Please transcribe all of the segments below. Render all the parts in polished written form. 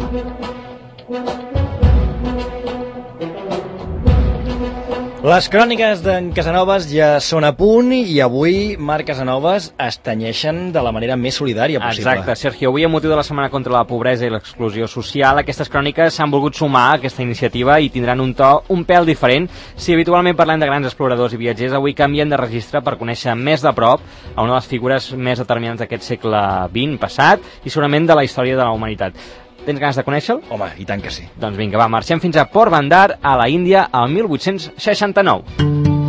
Les cròniques d'en Casanovas ja són a punt i avui Marc Casanovas es tenyeixen de la manera més solidària possible. Exacte, Sergio. Avui, a motiu de la Setmana contra la Pobresa i l'Exclusió Social, aquestes cròniques s'han volgut sumar a aquesta iniciativa i tindran un to un pèl diferent. Si habitualment parlem de grans exploradors i viatgers, avui canvien de registre per conèixer més de prop a una de les figures més determinants d'aquest segle XX passat i segurament de la història de la humanitat. Tens ganes de conèixer-lo? Home, i tant que sí. Doncs vinga, va, marxem fins a Port Bandar, a la Índia, al 1869.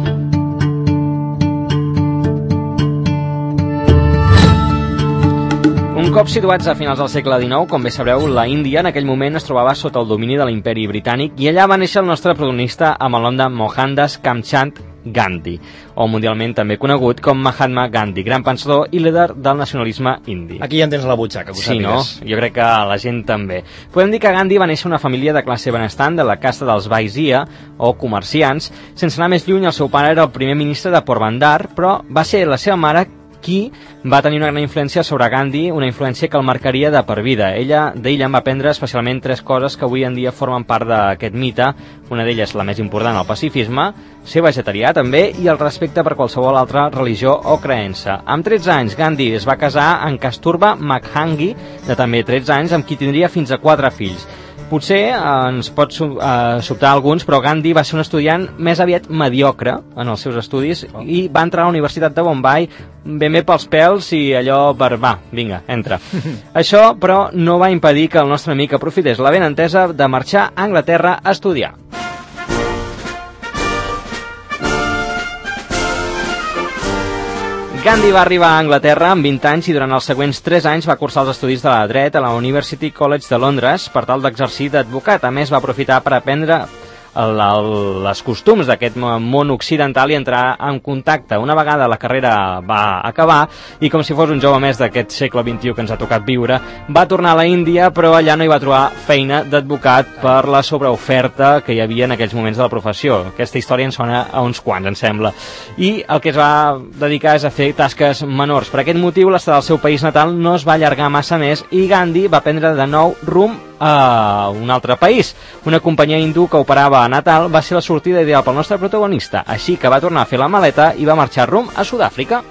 Un cop situats a finals del segle XIX, com bé sabreu, la Índia en aquell moment es trobava sota el domini de l'imperi britànic i allà va néixer el nostre protagonista amb el nom de Mohandas Kamchand Gandhi, o mundialment també conegut com Mahatma Gandhi, gran pensador i líder del nacionalisme indi. Aquí ja en tens a la butxaca, que ho sàpigues. Sí, no? Jo crec que la gent també. Podem dir que Gandhi va néixer una família de classe benestant de la casta dels Vaisya, o comerciants. Sense anar més lluny, el seu pare era el primer ministre de Port Bandar, però va ser la seva mare qui va tenir una gran influència sobre Gandhi, una influència que el marcaria de per vida. D'ella en va aprendre especialment 3 coses que avui en dia formen part d'aquest mite. Una d'elles, la més important, el pacifisme, ser vegetarià també, i el respecte per qualsevol altra religió o creença. Amb 13 anys, Gandhi es va casar amb Kasturba Makhangi, de també 13 anys, amb qui tindria fins a 4 fills. Potser ens pot sobtar alguns, però Gandhi va ser un estudiant més aviat mediocre en els seus estudis i va entrar a la Universitat de Bombay ben bé pels pèls i allò per... Va, vinga, entra. Això, però, no va impedir que el nostre amic aprofités la benentesa de marxar a Anglaterra a estudiar. Gandhi va arribar a Anglaterra amb 20 anys i durant els següents 3 anys va cursar els estudis de la dret a la University College de Londres per tal d'exercir d'advocat. A més, va aprofitar per aprendre les costums d'aquest món occidental i entrar en contacte. Una vegada la carrera va acabar i com si fos un jove més d'aquest segle XXI que ens ha tocat viure, va tornar a la Índia, però allà no hi va trobar feina d'advocat per la sobreoferta que hi havia en aquells moments de la professió. Aquesta història ens sona a uns quants, em sembla. I el que es va dedicar és a fer tasques menors. Per aquest motiu, l'estat del seu país natal no es va allargar massa més i Gandhi va prendre de nou rumb a un altre país. Una companyia hindú que operava a Natal va ser la sortida ideal pel nostre protagonista, així que va tornar a fer la maleta i va marxar rumb a Sud-àfrica.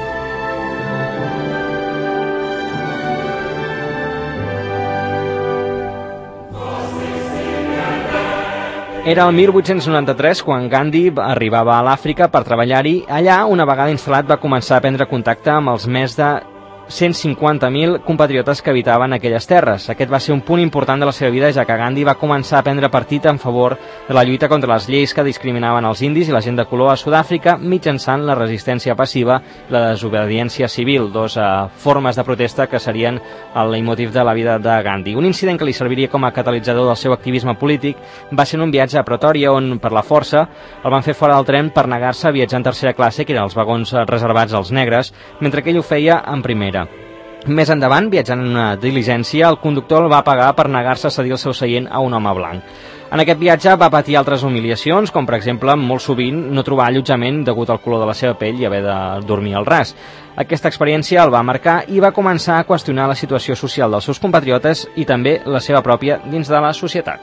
Era el 1893 quan Gandhi arribava a l'Àfrica per treballar-hi. Allà, una vegada instal·lat, va començar a prendre contacte amb els més de 150.000 compatriotes que habitaven aquelles terres. Aquest va ser un punt important de la seva vida, ja que Gandhi va començar a prendre partit en favor de la lluita contra les lleis que discriminaven els indis i la gent de color a Sud-àfrica mitjançant la resistència passiva i la desobediència civil, 2 formes de protesta que serien el leitmotiv de la vida de Gandhi. Un incident que li serviria com a catalitzador del seu activisme polític va ser un viatge a Pretoria on, per la força, el van fer fora del tren per negar-se a viatjar en tercera classe, que eren els vagons reservats als negres, mentre que ell ho feia en primera. Més endavant, viatjant en una diligència, el conductor el va pagar per negar-se a cedir el seu seient a un home blanc. En aquest viatge va patir altres humiliacions, com per exemple, molt sovint, no trobar allotjament degut al color de la seva pell i haver de dormir al ras. Aquesta experiència el va marcar i va començar a qüestionar la situació social dels seus compatriotes i també la seva pròpia dins de la societat.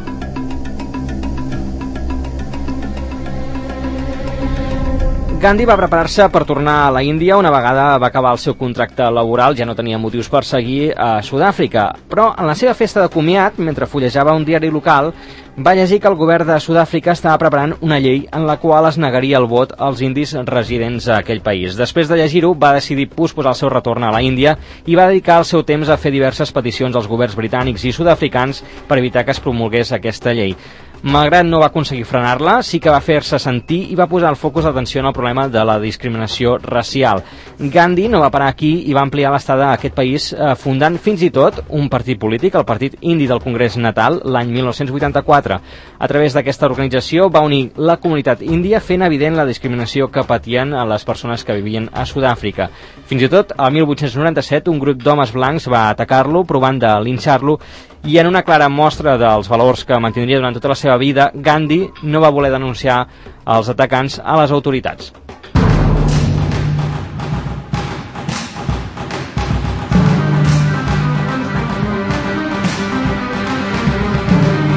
Gandhi va preparar-se per tornar a la Índia una vegada va acabar el seu contracte laboral, ja no tenia motius per seguir a Sud-àfrica, però en la seva festa de comiat, mentre fullejava un diari local, va llegir que el govern de Sud-àfrica estava preparant una llei en la qual es negaria el vot als indis residents a aquell país. Després de llegir-ho, va decidir posposar el seu retorn a la Índia i va dedicar el seu temps a fer diverses peticions als governs britànics i sud-africans per evitar que es promulgués aquesta llei. Malgrat no va aconseguir frenar-la, sí que va fer-se sentir i va posar el focus d'atenció en el problema de la discriminació racial. Gandhi no va parar aquí i va ampliar l'estada a aquest país, fundant fins i tot un partit polític, el Partit Indi del Congrés Natal, l'any 1984. A través d'aquesta organització va unir la comunitat índia fent evident la discriminació que patien a les persones que vivien a Sud-àfrica. Fins i tot, el 1897, un grup d'homes blancs va atacar-lo, provant de linxar-lo, i en una clara mostra dels valors que mantindria durant tota la seva vida, Gandhi no va voler denunciar els atacants a les autoritats.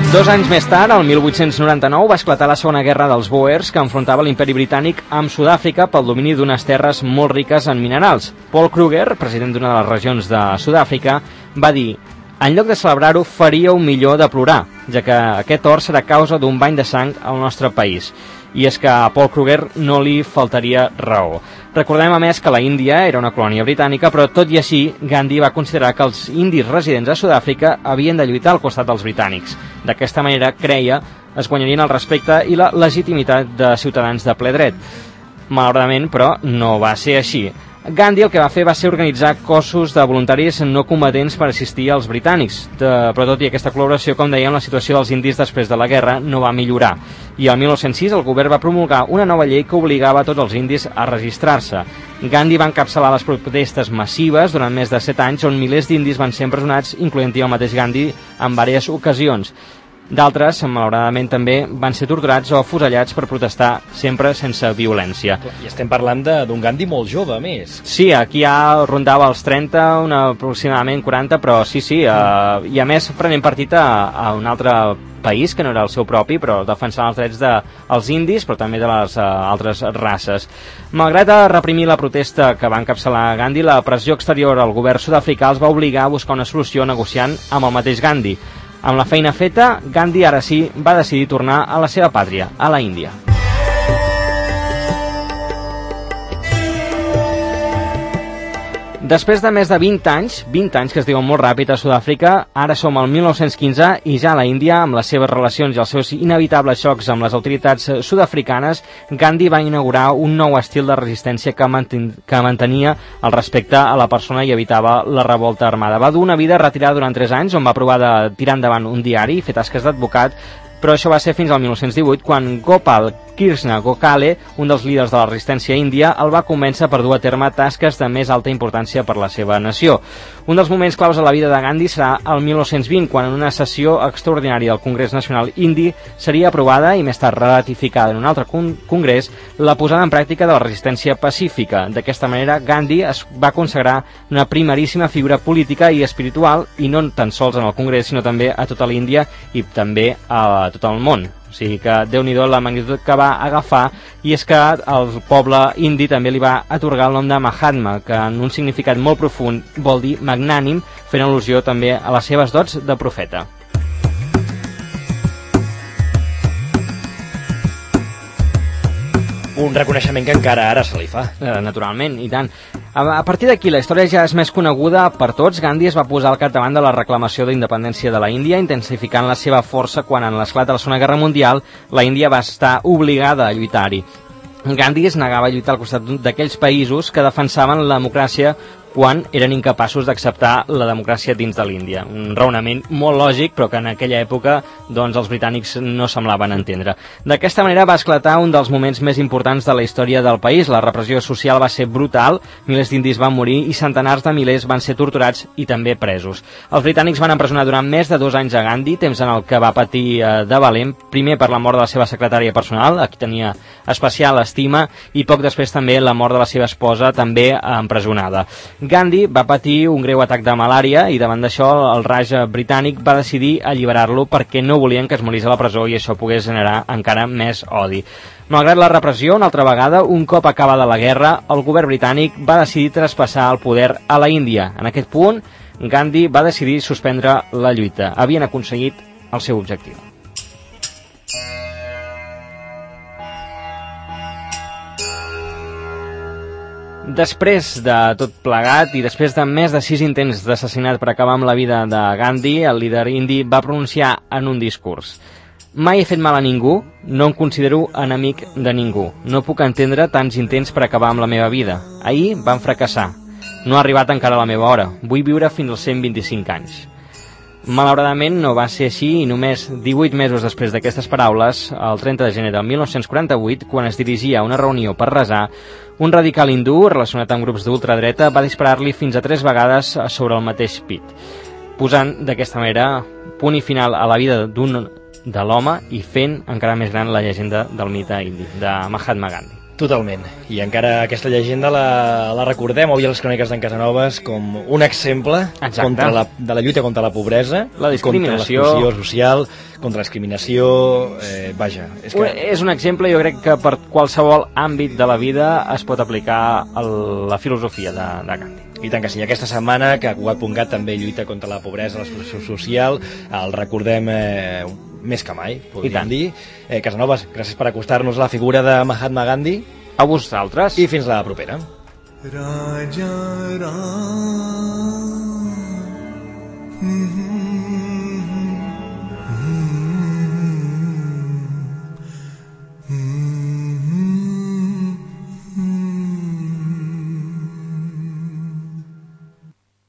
2 anys més tard, el 1899, va esclatar la Segona Guerra dels Boers, que enfrontava l'imperi britànic amb Sud-àfrica pel domini d'unes terres molt riques en minerals. Paul Kruger, president d'una de les regions de Sud-àfrica, va dir: en lloc de celebrar-ho, faríeu millor de plorar, ja que aquest or serà causa d'un bany de sang al nostre país. I és que a Paul Kruger no li faltaria raó. Recordem, a més, que la Índia era una colònia britànica, però tot i així, Gandhi va considerar que els indis residents a Sud-àfrica havien de lluitar al costat dels britànics. D'aquesta manera, creia, es guanyarien el respecte i la legitimitat de ciutadans de ple dret. Malauradament, però, no va ser així. Gandhi el que va fer va ser organitzar cossos de voluntaris no combatents per assistir als britànics, però tot i aquesta col·laboració, com dèiem, la situació dels indis després de la guerra no va millorar. I el 1906 el govern va promulgar una nova llei que obligava a tots els indis a registrar-se. Gandhi va encapçalar les protestes massives durant més de 7 anys, on milers d'indis van ser empresonats, incloent-hi el mateix Gandhi en diverses ocasions. D'altres, malauradament, també van ser torturats o afusellats per protestar, sempre sense violència. I estem parlant d'un Gandhi molt jove, a més. Sí, aquí ja rondava els 30, aproximadament 40, però sí, i a més prenent partit a un altre país, que no era el seu propi, però defensant els drets dels indis, però també de les altres races. Malgrat reprimir la protesta que va encapçalar Gandhi, la pressió exterior al govern sud-africà els va obligar a buscar una solució negociant amb el mateix Gandhi. Amb la feina feta, Gandhi ara sí va decidir tornar a la seva pàtria, a la Índia. Després de més de 20 anys que es diuen molt ràpid a Sud-àfrica, ara som al 1915 i ja a la Índia, amb les seves relacions i els seus inevitables xocs amb les autoritats sud-africanes, Gandhi va inaugurar un nou estil de resistència que mantenia el respecte a la persona i evitava la revolta armada. Va dur una vida retirada durant 3 anys, on va provar de tirar endavant un diari i fer tasques d'advocat, però això va ser fins al 1918, quan Gopal Krishna Gokhale, un dels líders de la resistència índia, el va convèncer per dur a terme tasques de més alta importància per la seva nació. Un dels moments claus a la vida de Gandhi serà el 1920, quan en una sessió extraordinària del Congrés Nacional Indi seria aprovada i més tard ratificada en un altre congrés la posada en pràctica de la resistència pacífica. D'aquesta manera, Gandhi es va consagrar una primeríssima figura política i espiritual, i no tan sols en el Congrés, sinó també a tota l'Índia i també a tot el món. O sigui que Déu-n'hi-do la magnitud que va agafar, i és que el poble indi també li va atorgar el nom de Mahatma, que en un significat molt profund vol dir magnànim, fent al·lusió també a les seves dots de profeta. Un reconeixement que encara ara se li fa. Naturalment, i tant. A partir d'aquí, la història ja és més coneguda per tots. Gandhi es va posar al capdavant de la reclamació d'independència de la Índia, intensificant la seva força quan en l'esclat de la Segona Guerra Mundial la Índia va estar obligada a lluitar-hi. Gandhi es negava a lluitar al costat d'aquells països que defensaven la democràcia quan eren incapaços d'acceptar la democràcia dins de l'Índia. Un raonament molt lògic, però que en aquella època doncs, els britànics no semblaven entendre. D'aquesta manera va esclatar un dels moments més importants de la història del país. La repressió social va ser brutal, milers d'indis van morir i centenars de milers van ser torturats i també presos. Els britànics van empresonar durant més de 2 anys a Gandhi, temps en el que va patir de valent, primer per la mort de la seva secretària personal, a qui tenia especial estima, i poc després també la mort de la seva esposa, també empresonada. Gandhi va patir un greu atac de malària i davant d'això el Raja britànic va decidir alliberar-lo perquè no volien que es morís a la presó i això pogués generar encara més odi. Malgrat la repressió, una altra vegada, un cop acabada la guerra, el govern britànic va decidir traspassar el poder a la Índia. En aquest punt, Gandhi va decidir suspendre la lluita. Havien aconseguit el seu objectiu. Després de tot plegat i després de més de 6 intents d'assassinat per acabar amb la vida de Gandhi, el líder indi va pronunciar en un discurs: mai he fet mal a ningú, no em considero enemic de ningú. No puc entendre tants intents per acabar amb la meva vida. Ahir van fracassar. No ha arribat encara la meva hora. Vull viure fins als 125 anys. Malauradament no va ser així i només 18 mesos després d'aquestes paraules, el 30 de gener del 1948, quan es dirigia a una reunió per resar, un radical hindú relacionat amb grups d'ultradreta va disparar-li fins a 3 vegades sobre el mateix pit, posant d'aquesta manera punt i final a la vida de l'home i fent encara més gran la llegenda del mite indi, de Mahatma Gandhi. Totalment. I encara aquesta llegenda la recordem avui a les cròniques d'en Casanovas com un exemple de la lluita contra la pobresa, la discriminació, contra l'exclusió social, contra la discriminació, vaja. És un exemple, jo crec que per qualsevol àmbit de la vida es pot aplicar la filosofia de Gandhi. I tant que sí, aquesta setmana que Cugat.cat també lluita contra la pobresa, l'exclusió social, el recordem més que mai, podríem dir. Casanovas, gràcies per acostar-nos a la figura de Mahatma Gandhi. A vosaltres. I fins la propera. Raja Ram.